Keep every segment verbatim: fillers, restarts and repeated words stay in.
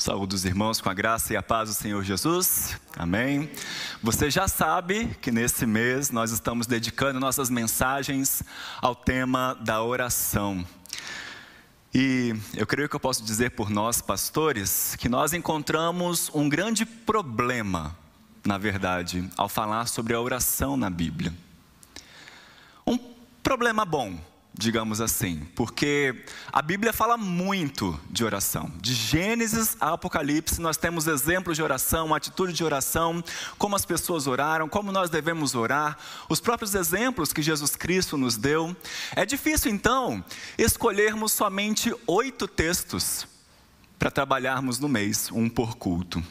Saúde os irmãos com a graça e a paz do Senhor Jesus. Amém. Você já sabe que nesse mês nós estamos dedicando nossas mensagens ao tema da oração. E eu creio que eu posso dizer por nós, pastores, que nós encontramos um grande problema, na verdade, ao falar sobre a oração na Bíblia. Um problema bom, digamos assim, porque a Bíblia fala muito de oração. De Gênesis a Apocalipse, nós temos exemplos de oração, atitude de oração, como as pessoas oraram, como nós devemos orar, os próprios exemplos que Jesus Cristo nos deu. É difícil, então, escolhermos somente oito textos para trabalharmos no mês, um por culto.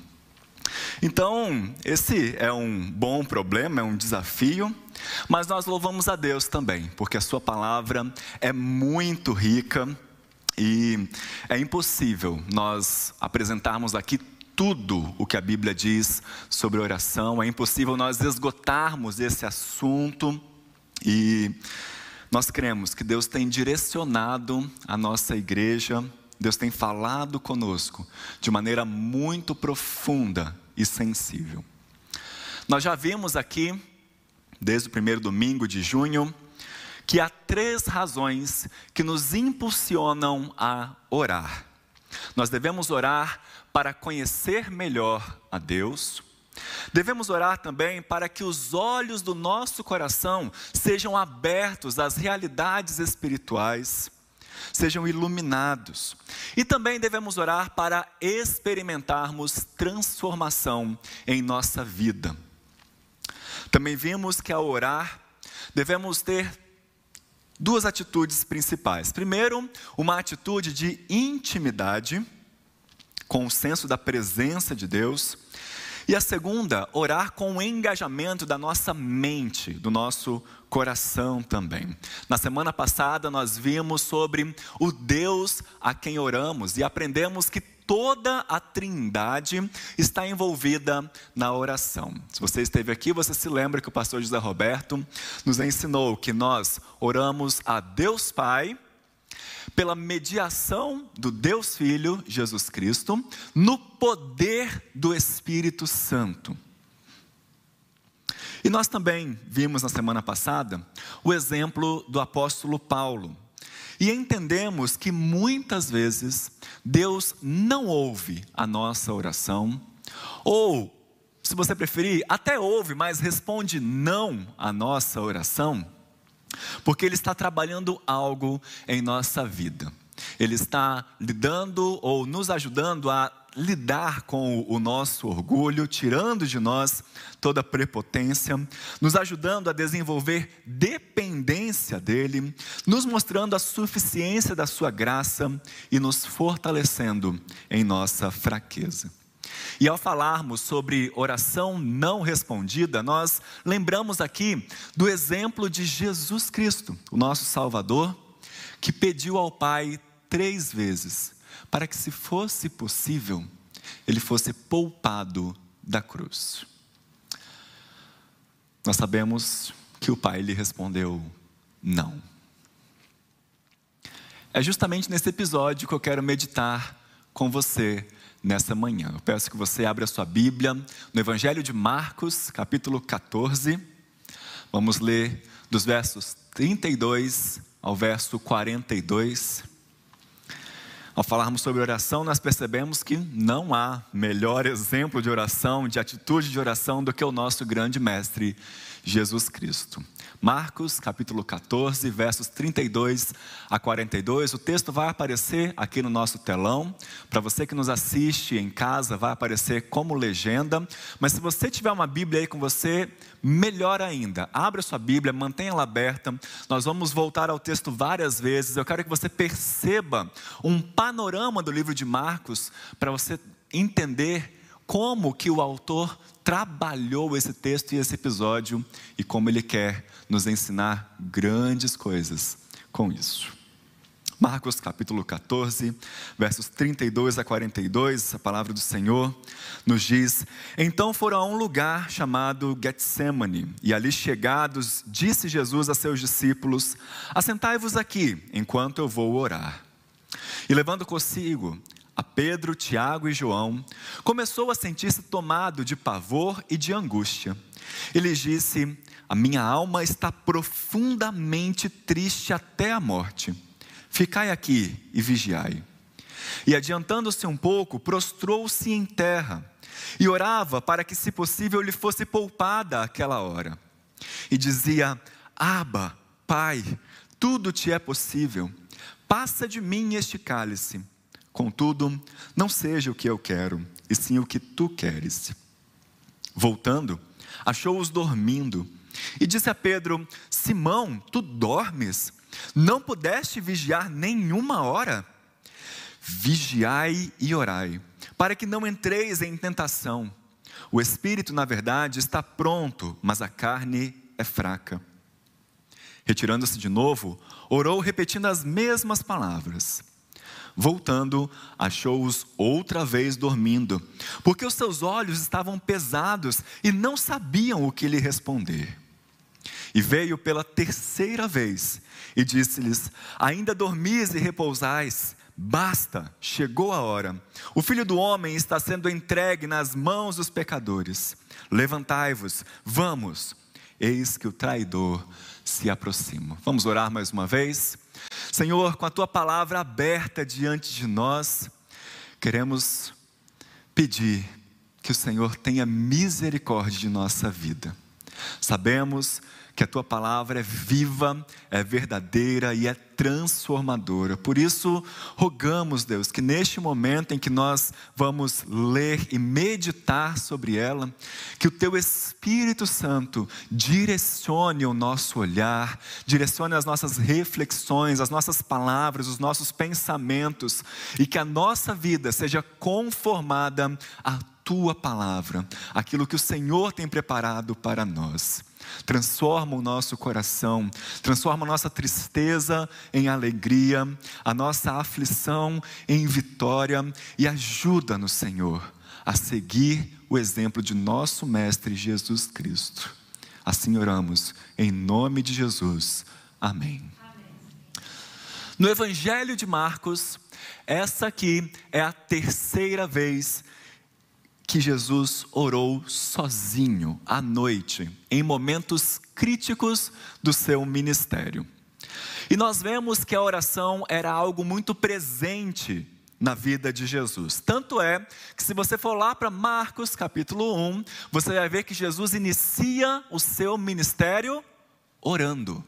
Então, esse é um bom problema, é um desafio, mas nós louvamos a Deus também, porque a sua palavra é muito rica e é impossível nós apresentarmos aqui tudo o que a Bíblia diz sobre oração, é impossível nós esgotarmos esse assunto e nós cremos que Deus tem direcionado a nossa igreja, Deus tem falado conosco de maneira muito profunda e sensível. Nós já vimos aqui, desde o primeiro domingo de junho, que há três razões que nos impulsionam a orar. Nós devemos orar para conhecer melhor a Deus. Devemos orar também para que os olhos do nosso coração sejam abertos às realidades espirituais, sejam iluminados. E também devemos orar para experimentarmos transformação em nossa vida. Também vimos que ao orar, devemos ter duas atitudes principais. Primeiro, uma atitude de intimidade, com o senso da presença de Deus. E a segunda, orar com o engajamento da nossa mente, do nosso coração também. Na semana passada nós vimos sobre o Deus a quem oramos e aprendemos que toda a Trindade está envolvida na oração. Se você esteve aqui, você se lembra que o pastor José Roberto nos ensinou que nós oramos a Deus Pai, pela mediação do Deus Filho, Jesus Cristo, no poder do Espírito Santo. E nós também vimos na semana passada o exemplo do apóstolo Paulo. E entendemos que muitas vezes Deus não ouve a nossa oração, ou, se você preferir, até ouve, mas responde não à nossa oração, porque Ele está trabalhando algo em nossa vida. Ele está lidando ou nos ajudando a lidar com o nosso orgulho, tirando de nós toda a prepotência, nos ajudando a desenvolver dependência dEle, nos mostrando a suficiência da sua graça e nos fortalecendo em nossa fraqueza. E ao falarmos sobre oração não respondida, nós lembramos aqui do exemplo de Jesus Cristo, o nosso Salvador, que pediu ao Pai três vezes, para que, se fosse possível, Ele fosse poupado da cruz. Nós sabemos que o Pai lhe respondeu não. É justamente nesse episódio que eu quero meditar com você nessa manhã. Eu peço que você abra a sua Bíblia no Evangelho de Marcos, capítulo quatorze. Vamos ler dos versos trinta e dois ao verso quarenta e dois. Ao falarmos sobre oração, nós percebemos que não há melhor exemplo de oração, de atitude de oração, do que o nosso grande mestre, Jesus Cristo. Marcos, capítulo quatorze, versos trinta e dois a quarenta e dois. O texto vai aparecer aqui no nosso telão. Para você que nos assiste em casa, vai aparecer como legenda. Mas se você tiver uma Bíblia aí com você, melhor ainda. Abra sua Bíblia, mantenha ela aberta. Nós vamos voltar ao texto várias vezes. Eu quero que você perceba um panorama do livro de Marcos, para você entender como que o autor trabalhou esse texto e esse episódio e como ele quer nos ensinar grandes coisas com isso. Marcos capítulo quatorze, versos trinta e dois a quarenta e dois, a palavra do Senhor nos diz: Então foram a um lugar chamado Getsemane, e ali chegados, disse Jesus a seus discípulos: Assentai-vos aqui, enquanto eu vou orar. E levando consigo a Pedro, Tiago e João, começou a sentir-se tomado de pavor e de angústia. Ele disse: a minha alma está profundamente triste até a morte. Ficai aqui e vigiai. E adiantando-se um pouco, prostrou-se em terra e orava para que, se possível, lhe fosse poupada aquela hora. E dizia: Abba, Pai, tudo te é possível. Passa de mim este cálice. Contudo, não seja o que eu quero, e sim o que tu queres. Voltando, achou-os dormindo, e disse a Pedro: Simão, tu dormes? Não pudeste vigiar nenhuma hora? Vigiai e orai, para que não entreis em tentação. O espírito, na verdade, está pronto, mas a carne é fraca. Retirando-se de novo, orou repetindo as mesmas palavras. Voltando, achou-os outra vez dormindo, porque os seus olhos estavam pesados e não sabiam o que lhe responder. E veio pela terceira vez e disse-lhes: ainda dormis e repousais? Basta, chegou a hora. O Filho do Homem está sendo entregue nas mãos dos pecadores. Levantai-vos, vamos. Eis que o traidor se aproxima. Vamos orar mais uma vez? Senhor, com a Tua palavra aberta diante de nós, queremos pedir que o Senhor tenha misericórdia de nossa vida. Sabemos que a Tua palavra é viva, é verdadeira e é transformadora. Por isso, rogamos, Deus, que neste momento em que nós vamos ler e meditar sobre ela, que o Teu Espírito Santo direcione o nosso olhar, direcione as nossas reflexões, as nossas palavras, os nossos pensamentos, e que a nossa vida seja conformada à Tua palavra, aquilo que o Senhor tem preparado para nós. Transforma o nosso coração, transforma a nossa tristeza em alegria, a nossa aflição em vitória, e ajuda-nos, Senhor, a seguir o exemplo de nosso Mestre Jesus Cristo. Assim oramos, em nome de Jesus. Amém. Amém. No Evangelho de Marcos, essa aqui é a terceira vez que Jesus orou sozinho, à noite, em momentos críticos do seu ministério. E nós vemos que a oração era algo muito presente na vida de Jesus. Tanto é que, se você for lá para Marcos capítulo um, você vai ver que Jesus inicia o seu ministério orando.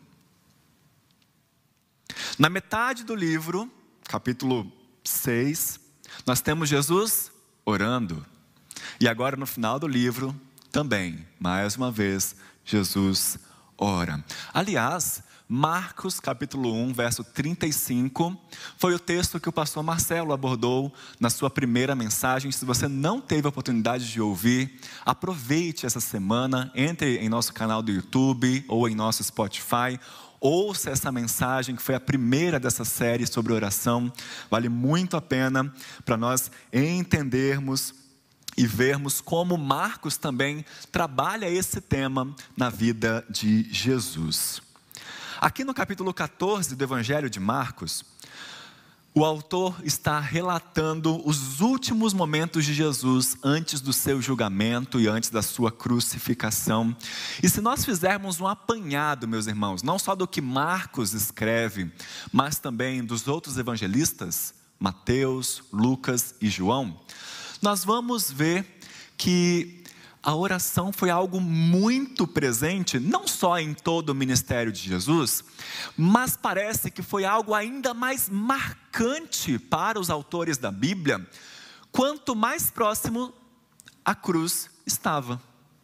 Na metade do livro, capítulo seis, nós temos Jesus orando. E agora, no final do livro, também, mais uma vez, Jesus ora. Aliás, Marcos capítulo um, verso trinta e cinco, foi o texto que o pastor Marcelo abordou na sua primeira mensagem. Se você não teve a oportunidade de ouvir, aproveite essa semana, entre em nosso canal do YouTube ou em nosso Spotify, ouça essa mensagem, que foi a primeira dessa série sobre oração. Vale muito a pena para nós entendermos e vermos como Marcos também trabalha esse tema na vida de Jesus. Aqui no capítulo quatorze do Evangelho de Marcos, o autor está relatando os últimos momentos de Jesus antes do seu julgamento e antes da sua crucificação. E se nós fizermos um apanhado, meus irmãos, não só do que Marcos escreve, mas também dos outros evangelistas, Mateus, Lucas e João, nós vamos ver que a oração foi algo muito presente, não só em todo o ministério de Jesus, mas parece que foi algo ainda mais marcante para os autores da Bíblia, quanto mais próximo a cruz estava.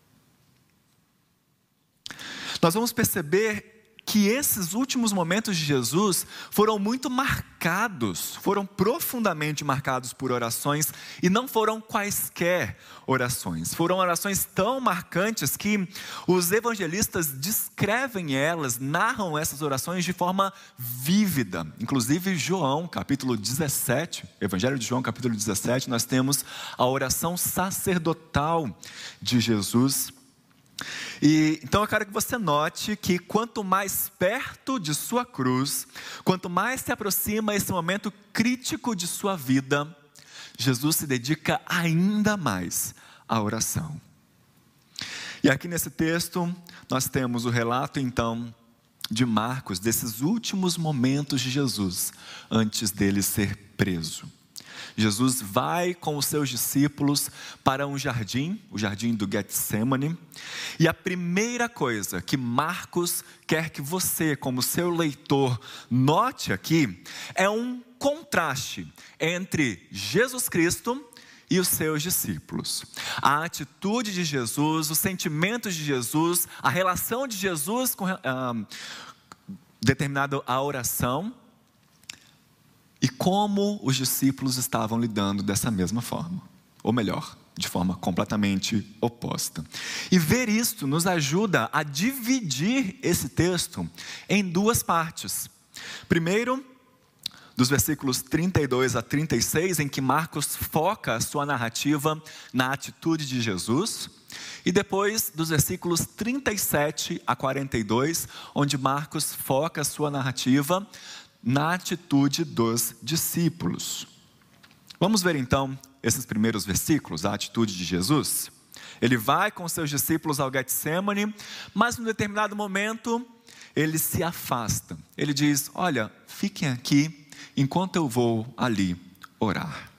Nós vamos perceber que esses últimos momentos de Jesus foram muito marcados, foram profundamente marcados por orações, e não foram quaisquer orações. Foram orações tão marcantes que os evangelistas descrevem elas, narram essas orações de forma vívida. Inclusive João, capítulo dezessete, Evangelho de João, capítulo dezessete, nós temos a oração sacerdotal de Jesus. E, então eu quero que você note que quanto mais perto de sua cruz, quanto mais se aproxima esse momento crítico de sua vida, Jesus se dedica ainda mais à oração. E aqui nesse texto, nós temos o relato então de Marcos, desses últimos momentos de Jesus, antes dele ser preso. Jesus vai com os seus discípulos para um jardim, o jardim do Getsemane, e a primeira coisa que Marcos quer que você, como seu leitor, note aqui, é um contraste entre Jesus Cristo e os seus discípulos. A atitude de Jesus, os sentimentos de Jesus, a relação de Jesus com ah, determinado a oração, e como os discípulos estavam lidando dessa mesma forma, ou melhor, de forma completamente oposta. E ver isto nos ajuda a dividir esse texto em duas partes. Primeiro, dos versículos trinta e dois a trinta e seis, em que Marcos foca a sua narrativa na atitude de Jesus, e depois dos versículos trinta e sete a quarenta e dois, onde Marcos foca a sua narrativa na atitude dos discípulos. Vamos ver então esses primeiros versículos, a atitude de Jesus. Ele vai com seus discípulos ao Getsemane, mas em um determinado momento ele se afasta. Ele diz: olha, fiquem aqui enquanto eu vou ali orar.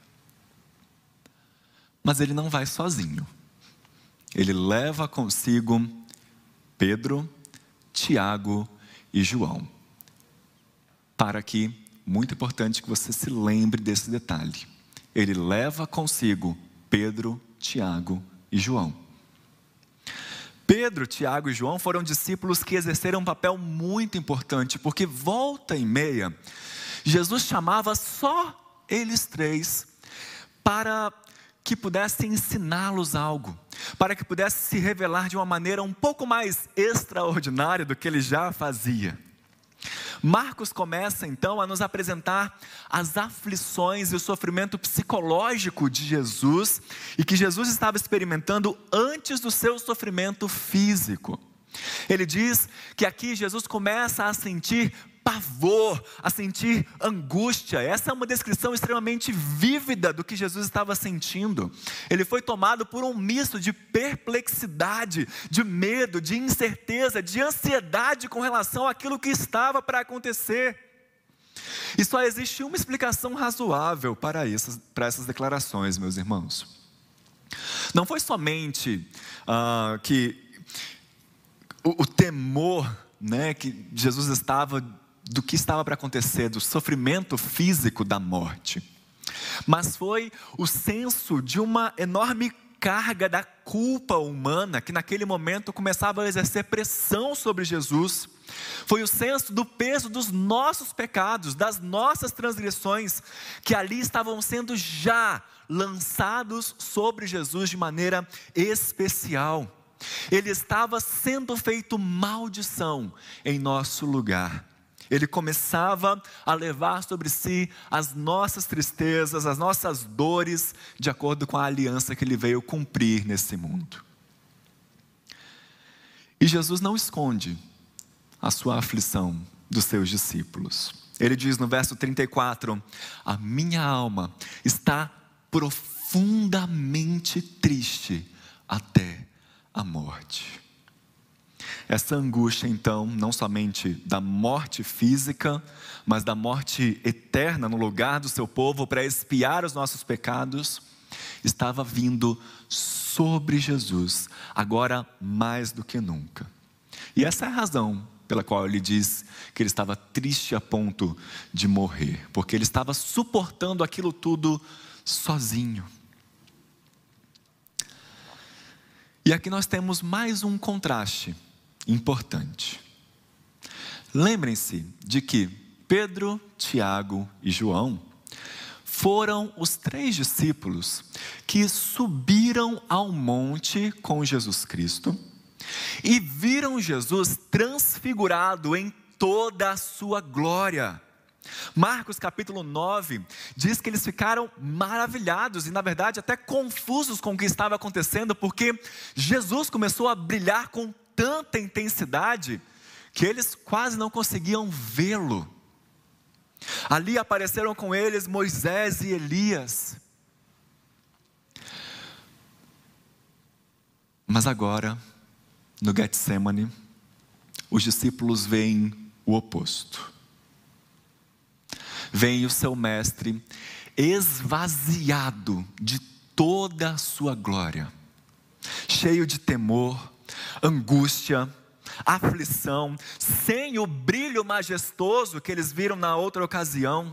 Mas ele não vai sozinho. Ele leva consigo Pedro, Tiago e João. Para que, muito importante que você se lembre desse detalhe, ele leva consigo Pedro, Tiago e João. Pedro, Tiago e João foram discípulos que exerceram um papel muito importante, porque volta e meia, Jesus chamava só eles três para que pudessem ensiná-los algo, para que pudesse se revelar de uma maneira um pouco mais extraordinária do que ele já fazia. Marcos começa então a nos apresentar as aflições e o sofrimento psicológico de Jesus, e que Jesus estava experimentando antes do seu sofrimento físico. Ele diz que aqui Jesus começa a sentir pavor, a sentir angústia. Essa é uma descrição extremamente vívida do que Jesus estava sentindo. Ele foi tomado por um misto de perplexidade, de medo, de incerteza, de ansiedade com relação àquilo que estava para acontecer. E só existe uma explicação razoável para essas, para essas declarações, meus irmãos. Não foi somente ah, que o, o temor, né, que Jesus estava do que estava para acontecer, do sofrimento físico da morte, mas foi o senso de uma enorme carga da culpa humana, que naquele momento começava a exercer pressão sobre Jesus. Foi o senso do peso dos nossos pecados, das nossas transgressões, que ali estavam sendo já lançados sobre Jesus de maneira especial. Ele estava sendo feito maldição em nosso lugar. Ele começava a levar sobre si as nossas tristezas, as nossas dores, de acordo com a aliança que ele veio cumprir nesse mundo. E Jesus não esconde a sua aflição dos seus discípulos. Ele diz no verso trinta e quatro: a minha alma está profundamente triste até a morte. Essa angústia, então, não somente da morte física, mas da morte eterna no lugar do seu povo para expiar os nossos pecados, estava vindo sobre Jesus, agora mais do que nunca. E essa é a razão pela qual ele diz que ele estava triste a ponto de morrer, porque ele estava suportando aquilo tudo sozinho. E aqui nós temos mais um contraste importante. Lembrem-se de que Pedro, Tiago e João foram os três discípulos que subiram ao monte com Jesus Cristo e viram Jesus transfigurado em toda a sua glória. Marcos capítulo nove diz que eles ficaram maravilhados e na verdade até confusos com o que estava acontecendo, porque Jesus começou a brilhar com tanta intensidade que eles quase não conseguiam vê-lo. Ali apareceram com eles Moisés e Elias. Mas agora, no Getsemane, os discípulos veem o oposto. Veem o seu mestre esvaziado de toda a sua glória, cheio de temor, angústia, aflição, sem o brilho majestoso que eles viram na outra ocasião.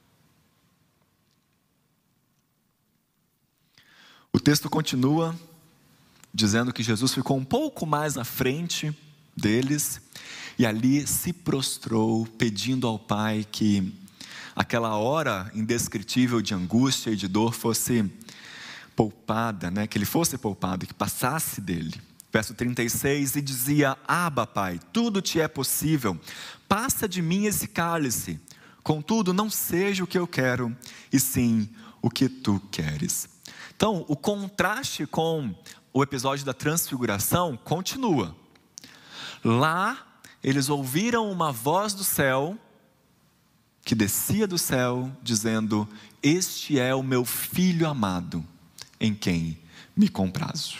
O texto continua dizendo que Jesus ficou um pouco mais à frente deles e ali se prostrou, pedindo ao Pai que aquela hora indescritível de angústia e de dor fosse poupada, né? Que ele fosse poupado, que passasse dele. Verso trinta e seis, e dizia: Abba, Pai, tudo te é possível, passa de mim esse cálice, contudo não seja o que eu quero, e sim o que tu queres. Então, o contraste com o episódio da transfiguração continua. Lá, eles ouviram uma voz do céu, que descia do céu, dizendo: este é o meu filho amado, em quem me comprazo.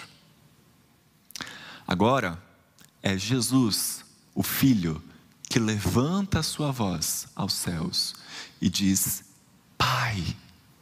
Agora, é Jesus, o Filho, que levanta a sua voz aos céus e diz: Pai.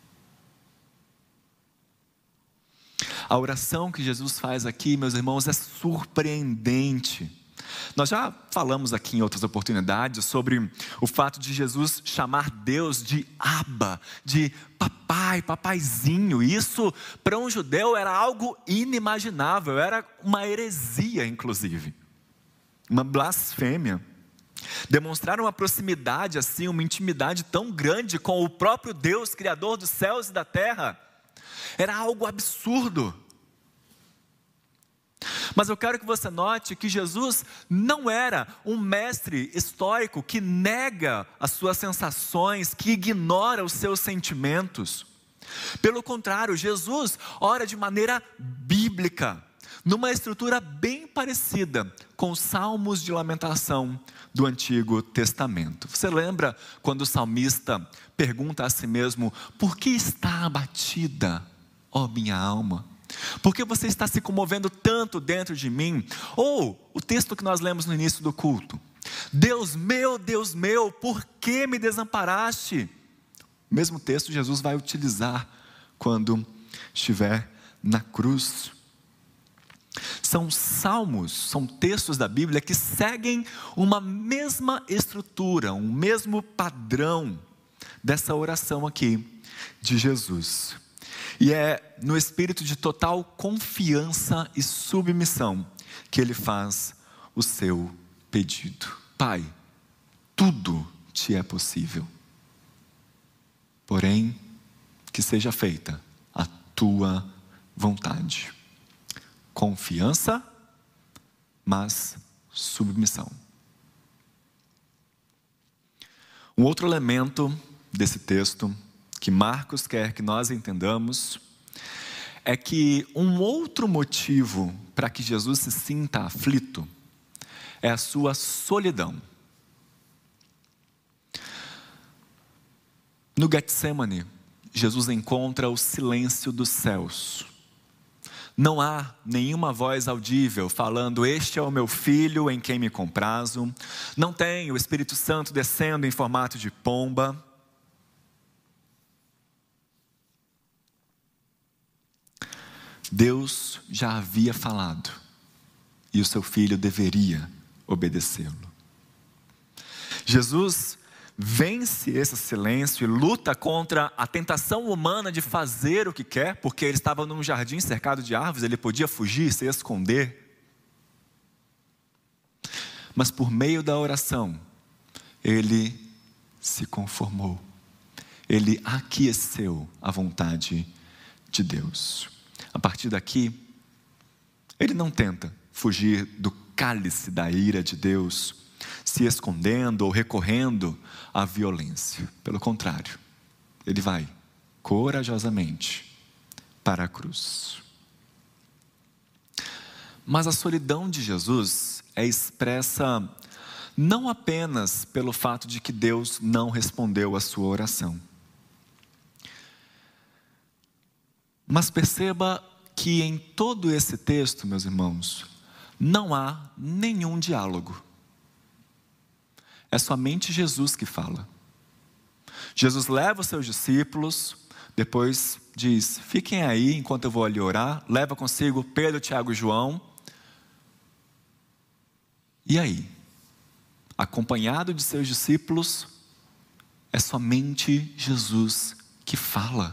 A oração que Jesus faz aqui, meus irmãos, é surpreendente. Nós já falamos aqui em outras oportunidades sobre o fato de Jesus chamar Deus de Abba, de papai, papaizinho. Isso para um judeu era algo inimaginável, era uma heresia inclusive, uma blasfêmia. Demonstrar uma proximidade assim, uma intimidade tão grande com o próprio Deus, Criador dos céus e da terra, era algo absurdo. Mas eu quero que você note que Jesus não era um mestre estoico que nega as suas sensações, que ignora os seus sentimentos. Pelo contrário, Jesus ora de maneira bíblica, numa estrutura bem parecida com os salmos de lamentação do Antigo Testamento. Você lembra quando o salmista pergunta a si mesmo: por que está abatida, ó minha alma? Por que você está se comovendo tanto dentro de mim? Ou o texto que nós lemos no início do culto: Deus meu, Deus meu, por que me desamparaste? O mesmo texto Jesus vai utilizar quando estiver na cruz. São salmos, são textos da Bíblia que seguem uma mesma estrutura, um mesmo padrão dessa oração aqui de Jesus. E é no espírito de total confiança e submissão que ele faz o seu pedido. Pai, tudo te é possível, porém, que seja feita a tua vontade. Confiança, mas submissão. Um outro elemento desse texto que Marcos quer que nós entendamos é que um outro motivo para que Jesus se sinta aflito é a sua solidão. No Getsemane, Jesus encontra o silêncio dos céus. Não há nenhuma voz audível falando: este é o meu filho em quem me comprazo. Não tem o Espírito Santo descendo em formato de pomba. Deus já havia falado e o seu filho deveria obedecê-lo. Jesus vence esse silêncio e luta contra a tentação humana de fazer o que quer, porque ele estava num jardim cercado de árvores, ele podia fugir, se esconder. Mas por meio da oração, ele se conformou, ele aqueceu a vontade de Deus. A partir daqui, ele não tenta fugir do cálice da ira de Deus, se escondendo ou recorrendo à violência. Pelo contrário, ele vai corajosamente para a cruz. Mas a solidão de Jesus é expressa não apenas pelo fato de que Deus não respondeu à sua oração. Mas perceba que que em todo esse texto, meus irmãos, não há nenhum diálogo. É somente Jesus que fala. Jesus leva os seus discípulos, depois diz, fiquem aí enquanto eu vou ali orar, leva consigo Pedro, Tiago e João. E aí? Acompanhado de seus discípulos, é somente Jesus que fala.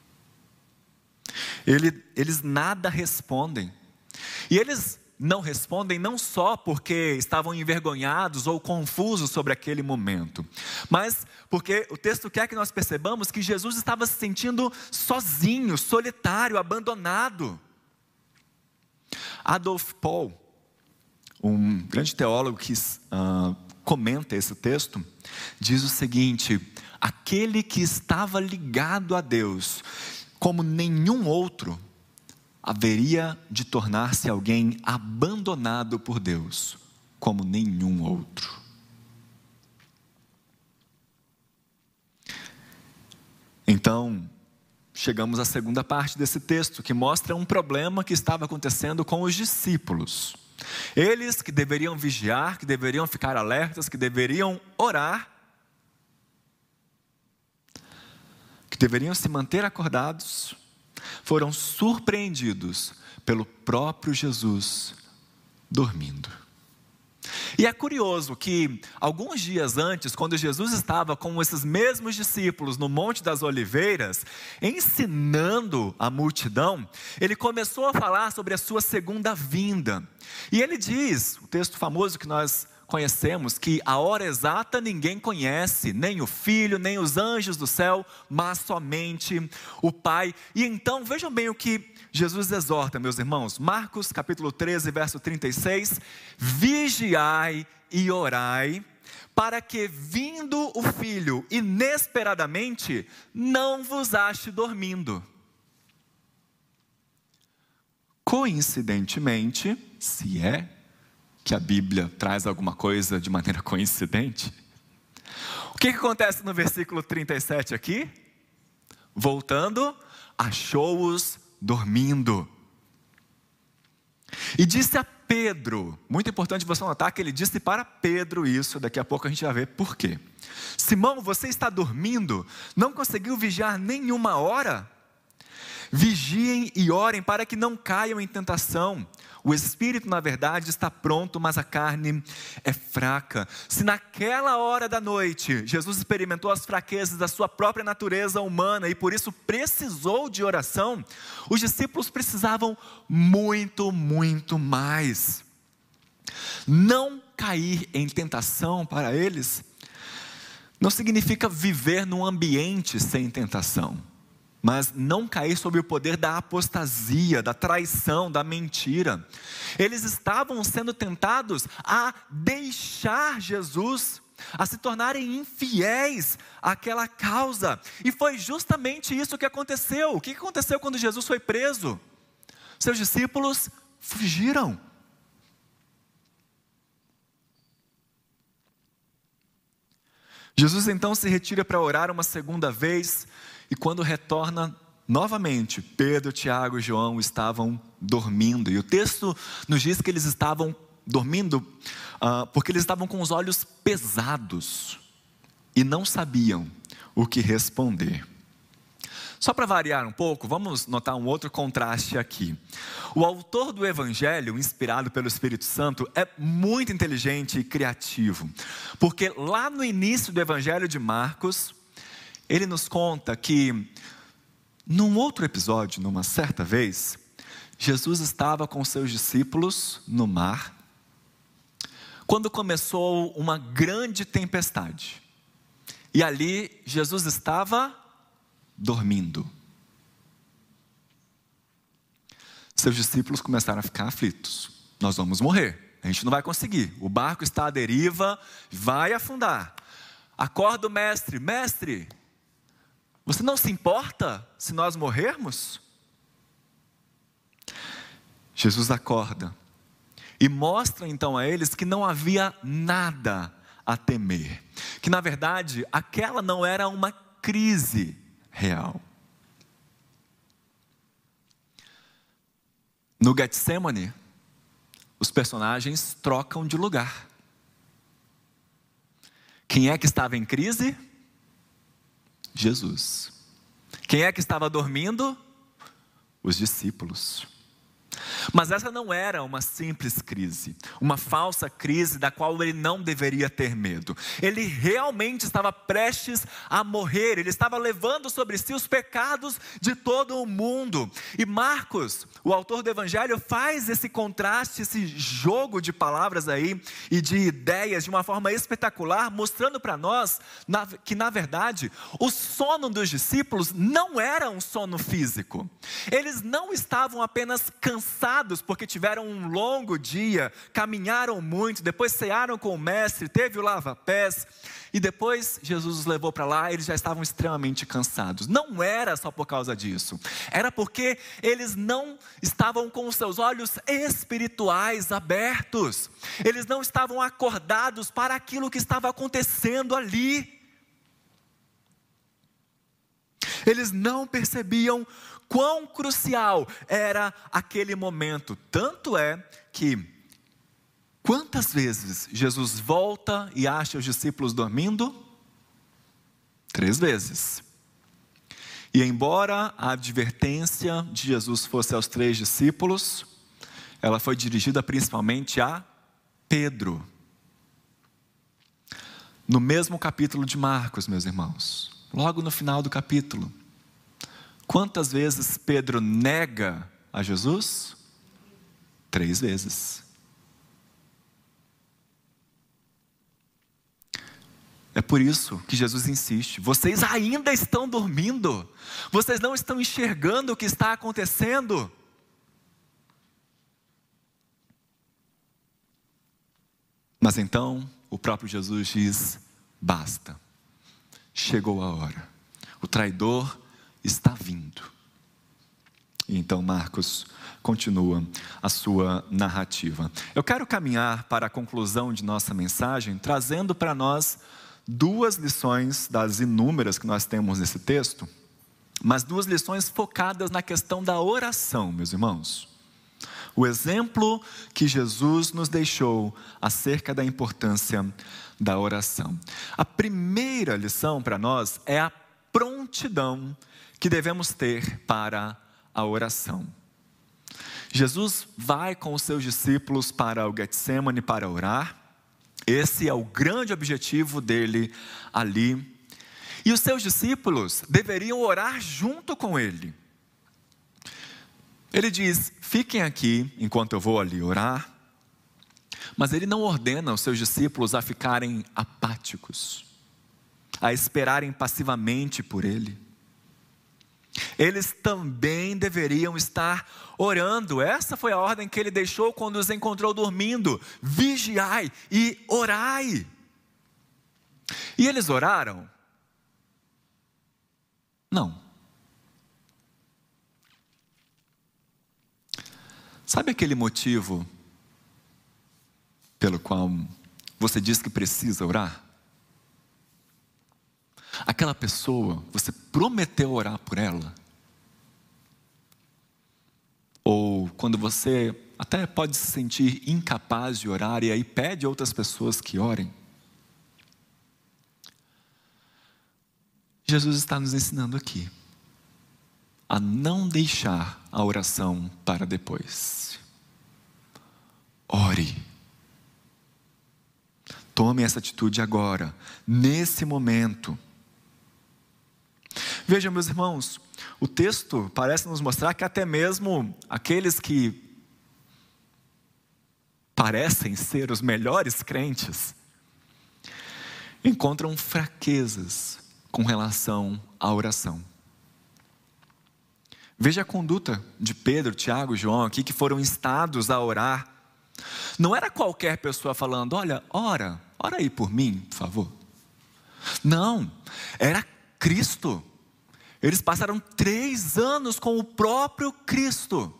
Ele, eles nada respondem. E eles não respondem não só porque estavam envergonhados ou confusos sobre aquele momento, mas porque o texto quer que nós percebamos que Jesus estava se sentindo sozinho, solitário, abandonado. Adolf Paul, um grande teólogo que uh, comenta esse texto, diz o seguinte: aquele que estava ligado a Deus como nenhum outro, haveria de tornar-se alguém abandonado por Deus, como nenhum outro. Então, chegamos à segunda parte desse texto, que mostra um problema que estava acontecendo com os discípulos. Eles que deveriam vigiar, que deveriam ficar alertas, que deveriam orar, que deveriam se manter acordados, foram surpreendidos pelo próprio Jesus dormindo. E é curioso que alguns dias antes, quando Jesus estava com esses mesmos discípulos no Monte das Oliveiras, ensinando a multidão, ele começou a falar sobre a sua segunda vinda. E ele diz, o texto famoso que nós conhecemos, que a hora exata ninguém conhece, nem o Filho, nem os anjos do céu, mas somente o Pai. E então, vejam bem o que Jesus exorta, meus irmãos. Marcos capítulo treze, verso trinta e seis. Vigiai e orai, para que vindo o Filho inesperadamente, não vos ache dormindo. Coincidentemente, se é que a Bíblia traz alguma coisa de maneira coincidente, o que, que acontece no versículo trinta e sete aqui? Voltando, achou-os dormindo. E disse a Pedro, muito importante você notar que ele disse para Pedro isso, daqui a pouco a gente vai ver por quê. Simão, você está dormindo? Não conseguiu vigiar nenhuma hora? Vigiem e orem para que não caiam em tentação. O espírito, na verdade, está pronto, mas a carne é fraca. Se naquela hora da noite, Jesus experimentou as fraquezas da sua própria natureza humana e por isso precisou de oração, os discípulos precisavam muito, muito mais. Não cair em tentação para eles não significa viver num ambiente sem tentação, mas não cair sob o poder da apostasia, da traição, da mentira. Eles estavam sendo tentados a deixar Jesus, a se tornarem infiéis àquela causa. E foi justamente isso que aconteceu. O que aconteceu quando Jesus foi preso? Seus discípulos fugiram. Jesus então se retira para orar uma segunda vez. E quando retorna novamente, Pedro, Tiago e João estavam dormindo. E o texto nos diz que eles estavam dormindo uh, porque eles estavam com os olhos pesados e não sabiam o que responder. Só para variar um pouco, vamos notar um outro contraste aqui. O autor do Evangelho, inspirado pelo Espírito Santo, é muito inteligente e criativo. Porque lá no início do Evangelho de Marcos, ele nos conta que, num outro episódio, numa certa vez, Jesus estava com seus discípulos no mar, quando começou uma grande tempestade. E ali, Jesus estava dormindo. Seus discípulos começaram a ficar aflitos. Nós vamos morrer, a gente não vai conseguir. O barco está à deriva, vai afundar. Acorda o mestre, mestre, você não se importa se nós morrermos? Jesus acorda e mostra então a eles que não havia nada a temer. Que na verdade aquela não era uma crise real. No Getsemane, os personagens trocam de lugar. Quem é que estava em crise? Jesus. Quem é que estava dormindo? Os discípulos. Mas essa não era uma simples crise, uma falsa crise da qual ele não deveria ter medo. Ele realmente estava prestes a morrer, ele estava levando sobre si os pecados de todo o mundo. E Marcos, o autor do Evangelho, faz esse contraste, esse jogo de palavras aí e de ideias de uma forma espetacular, mostrando para nós na, que na verdade o sono dos discípulos não era um sono físico. Eles não estavam apenas cansados porque tiveram um longo dia, caminharam muito, depois cearam com o mestre, teve o lava-pés, e depois Jesus os levou para lá, eles já estavam extremamente cansados. Não era só por causa disso, era porque eles não estavam com os seus olhos espirituais abertos, eles não estavam acordados para aquilo que estava acontecendo ali. Eles não percebiam quão crucial era aquele momento. Tanto é que, quantas vezes Jesus volta e acha os discípulos dormindo? Três vezes. E embora a advertência de Jesus fosse aos três discípulos, ela foi dirigida principalmente a Pedro. No mesmo capítulo de Marcos, meus irmãos, logo no final do capítulo, quantas vezes Pedro nega a Jesus? Três vezes. É por isso que Jesus insiste: vocês ainda estão dormindo, vocês não estão enxergando o que está acontecendo. Mas então, o próprio Jesus diz: basta, chegou a hora, o traidor está vindo. E então Marcos continua a sua narrativa. Eu quero caminhar para a conclusão de nossa mensagem, trazendo para nós duas lições das inúmeras que nós temos nesse texto, mas duas lições focadas na questão da oração, meus irmãos. O exemplo que Jesus nos deixou acerca da importância da oração. A primeira lição para nós é a prontidão que devemos ter para a oração. Jesus vai com os seus discípulos para o Getsemane para orar. Esse é o grande objetivo dele ali. E os seus discípulos deveriam orar junto com ele. Ele diz: fiquem aqui enquanto eu vou ali orar. Mas ele não ordena os seus discípulos a ficarem apáticos, a esperarem passivamente por ele. Eles também deveriam estar orando. Essa foi a ordem que ele deixou quando os encontrou dormindo: vigiai e orai. E eles oraram? Não. Sabe aquele motivo pelo qual você diz que precisa orar? Aquela pessoa, você prometeu orar por ela? Ou quando você até pode se sentir incapaz de orar e aí pede a outras pessoas que orem? Jesus está nos ensinando aqui a não deixar a oração para depois. Ore. Tome essa atitude agora, nesse momento. Vejam, meus irmãos, o texto parece nos mostrar que até mesmo aqueles que parecem ser os melhores crentes encontram fraquezas com relação à oração. Veja a conduta de Pedro, Tiago e João aqui, que foram instados a orar. Não era qualquer pessoa falando: olha, ora, ora aí por mim, por favor. Não, era Cristo. Eles passaram três anos com o próprio Cristo.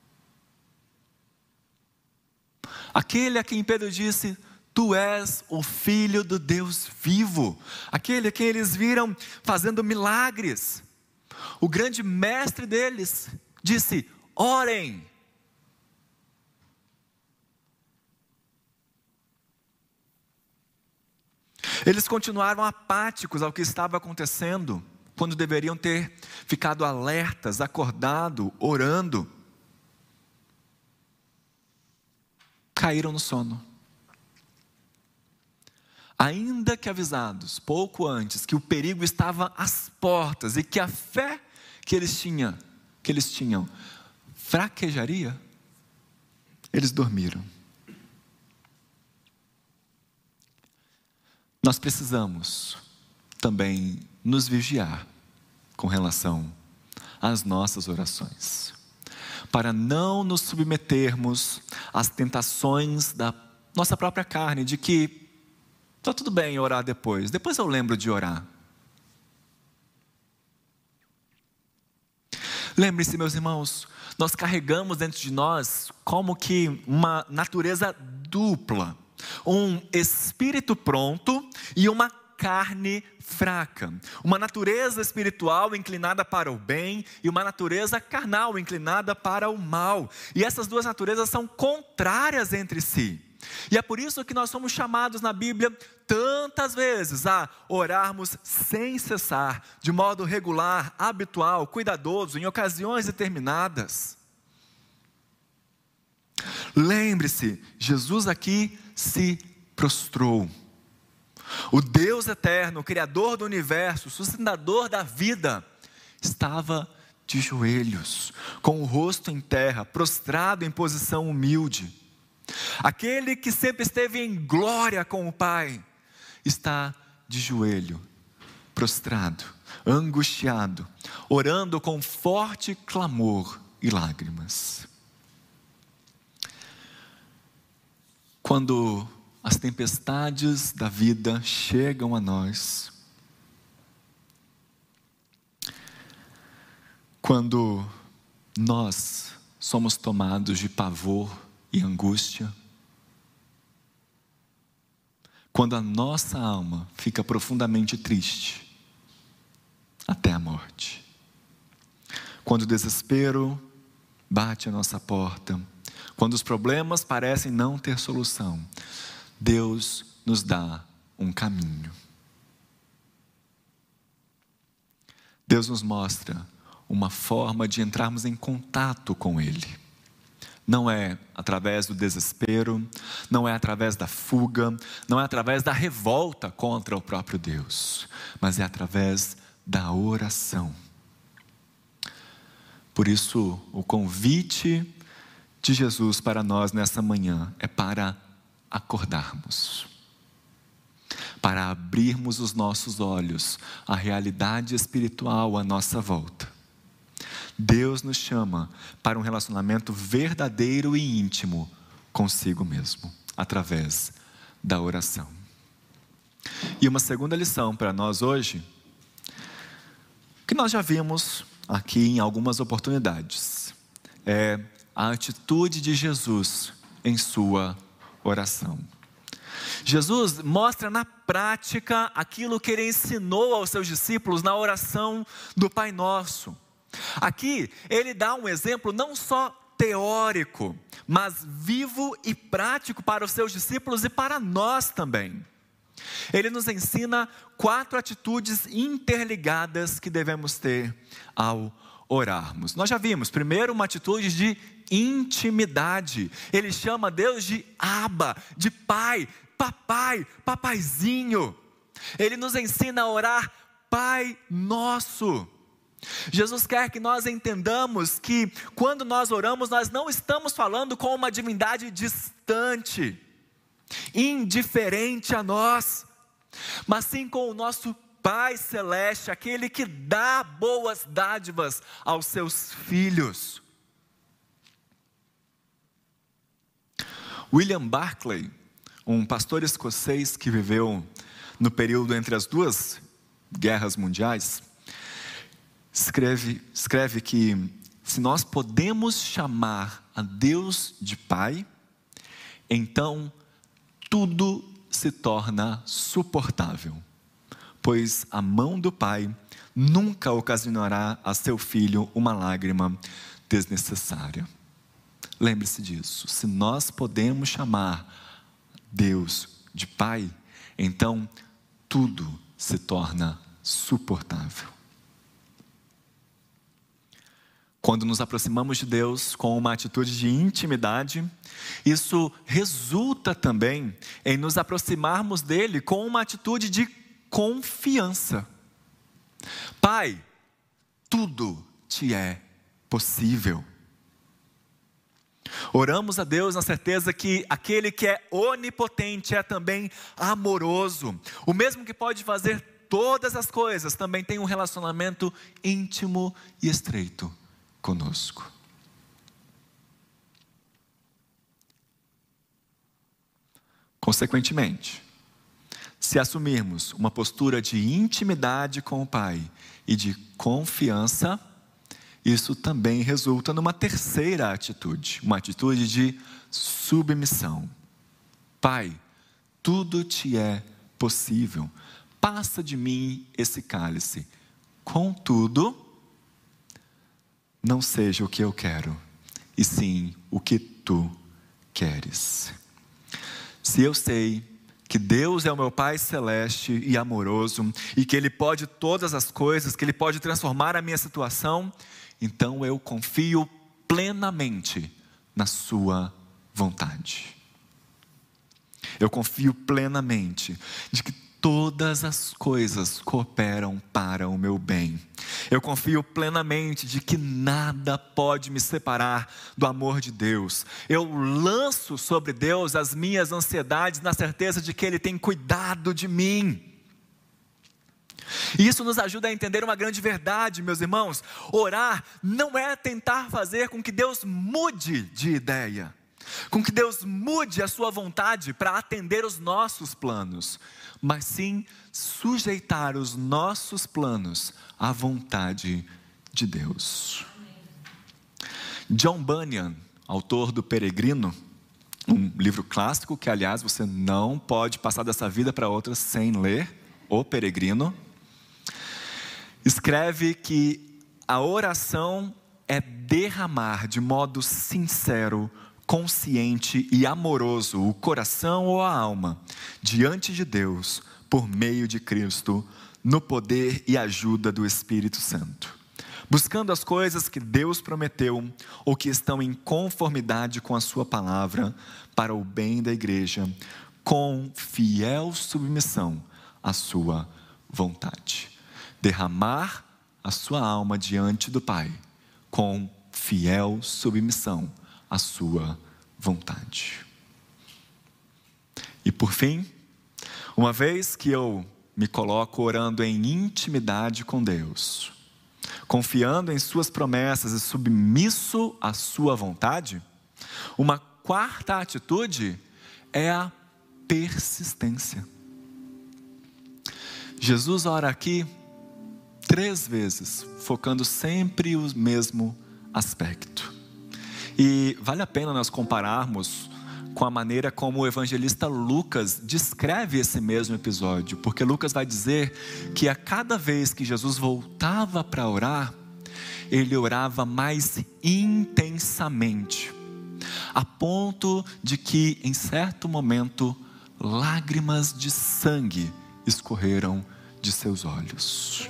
Aquele a quem Pedro disse: tu és o Filho do Deus vivo. Aquele a quem eles viram fazendo milagres. O grande mestre deles disse: orem. Eles continuaram apáticos ao que estava acontecendo, quando deveriam ter ficado alertas, acordado, orando. Caíram no sono. Ainda que avisados, pouco antes, que o perigo estava às portas e que a fé que eles tinham, que eles tinham fraquejaria, eles dormiram. Nós precisamos também nos vigiar com relação às nossas orações, para não nos submetermos às tentações da nossa própria carne, de que está tudo bem orar depois, depois eu lembro de orar. Lembre-se, meus irmãos, nós carregamos dentro de nós como que uma natureza dupla, um espírito pronto e uma carne fraca, uma natureza espiritual inclinada para o bem e uma natureza carnal inclinada para o mal, e essas duas naturezas são contrárias entre si. E é por isso que nós somos chamados na Bíblia tantas vezes a orarmos sem cessar, de modo regular, habitual, cuidadoso, em ocasiões determinadas. Lembre-se, Jesus aqui se prostrou. O Deus eterno, o Criador do universo, sustentador da vida, estava de joelhos, com o rosto em terra, prostrado em posição humilde. Aquele que sempre esteve em glória com o Pai, está de joelho, prostrado, angustiado, orando com forte clamor e lágrimas. Quando as tempestades da vida chegam a nós, quando nós somos tomados de pavor e angústia, quando a nossa alma fica profundamente triste, até a morte, quando o desespero bate à nossa porta, quando os problemas parecem não ter solução, Deus nos dá um caminho. Deus nos mostra uma forma de entrarmos em contato com Ele. Não é através do desespero, não é através da fuga, não é através da revolta contra o próprio Deus, mas é através da oração. Por isso, o convite de Jesus para nós nessa manhã é para acordarmos, para abrirmos os nossos olhos à realidade espiritual à nossa volta. Deus nos chama para um relacionamento verdadeiro e íntimo consigo mesmo, através da oração. E uma segunda lição para nós hoje, que nós já vimos aqui em algumas oportunidades, é a atitude de Jesus em sua oração. Jesus mostra na prática aquilo que Ele ensinou aos seus discípulos na oração do Pai Nosso. Aqui, Ele dá um exemplo não só teórico, mas vivo e prático para os seus discípulos e para nós também. Ele nos ensina quatro atitudes interligadas que devemos ter ao orarmos. Nós já vimos, primeiro, uma atitude de intimidade. Ele chama Deus de Abba, de Pai, Papai, Papaizinho. Ele nos ensina a orar Pai Nosso. Jesus quer que nós entendamos que quando nós oramos, nós não estamos falando com uma divindade distante, indiferente a nós, mas sim com o nosso Pai Celeste, aquele que dá boas dádivas aos seus filhos. William Barclay, um pastor escocês que viveu no período entre as duas guerras mundiais, Escreve, escreve que se nós podemos chamar a Deus de Pai, então tudo se torna suportável, pois a mão do Pai nunca ocasionará a seu filho uma lágrima desnecessária. Lembre-se disso, se nós podemos chamar Deus de Pai, então tudo se torna suportável. Quando nos aproximamos de Deus com uma atitude de intimidade, isso resulta também em nos aproximarmos dele com uma atitude de confiança. Pai, tudo te é possível. Oramos a Deus na certeza que aquele que é onipotente é também amoroso. O mesmo que pode fazer todas as coisas também tem um relacionamento íntimo e estreito conosco. Consequentemente, se assumirmos uma postura de intimidade com o Pai e de confiança, isso também resulta numa terceira atitude, uma atitude de submissão. Pai, tudo te é possível, passa de mim esse cálice, contudo, não seja o que eu quero, e sim o que tu queres. Se eu sei que Deus é o meu Pai celeste e amoroso, e que Ele pode todas as coisas, que Ele pode transformar a minha situação, então eu confio plenamente na sua vontade. Eu confio plenamente de que todas as coisas cooperam para o meu bem. Eu confio plenamente de que nada pode me separar do amor de Deus. Eu lanço sobre Deus as minhas ansiedades na certeza de que Ele tem cuidado de mim. E isso nos ajuda a entender uma grande verdade, meus irmãos. Orar não é tentar fazer com que Deus mude de ideia, com que Deus mude a sua vontade para atender os nossos planos, mas sim sujeitar os nossos planos à vontade de Deus. John Bunyan, autor do Peregrino, um livro clássico que, aliás, você não pode passar dessa vida para outra sem ler, O Peregrino, escreve que a oração é derramar de modo sincero, consciente e amoroso o coração ou a alma diante de Deus por meio de Cristo, no poder e ajuda do Espírito Santo, buscando as coisas que Deus prometeu ou que estão em conformidade com a sua palavra para o bem da igreja, com fiel submissão à sua vontade. Derramar a sua alma diante do Pai com fiel submissão à sua vontade. E por fim, uma vez que eu me coloco orando em intimidade com Deus, confiando em suas promessas e submisso à sua vontade, uma quarta atitude é a persistência. Jesus ora aqui três vezes, focando sempre o mesmo aspecto. E vale a pena nós compararmos com a maneira como o evangelista Lucas descreve esse mesmo episódio, porque Lucas vai dizer que a cada vez que Jesus voltava para orar, ele orava mais intensamente, a ponto de que em certo momento lágrimas de sangue escorreram de seus olhos.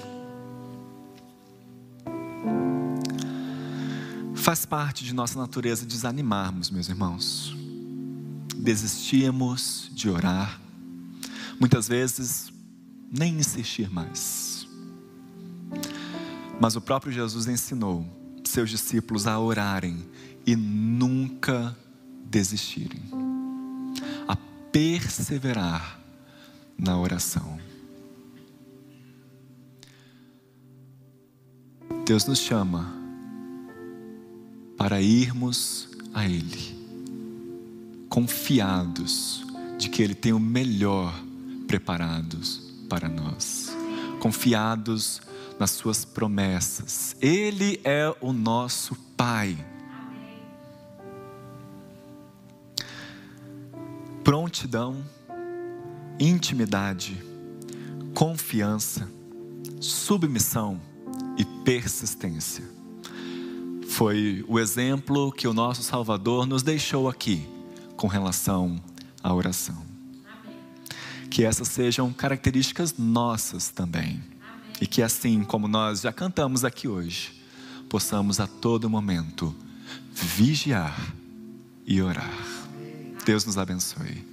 Faz parte de nossa natureza desanimarmos, meus irmãos. Desistirmos de orar, muitas vezes nem insistir mais. Mas o próprio Jesus ensinou seus discípulos a orarem e nunca desistirem, a perseverar na oração. Deus nos chama para irmos a Ele, confiados de que Ele tem o melhor preparados para nós, confiados nas suas promessas. Ele é o nosso Pai. Prontidão, intimidade, confiança, submissão e persistência. Foi o exemplo que o nosso Salvador nos deixou aqui com relação à oração. que essas sejam características nossas também. Amém. E que assim como nós já cantamos aqui hoje, possamos a todo momento vigiar e orar. Deus nos abençoe.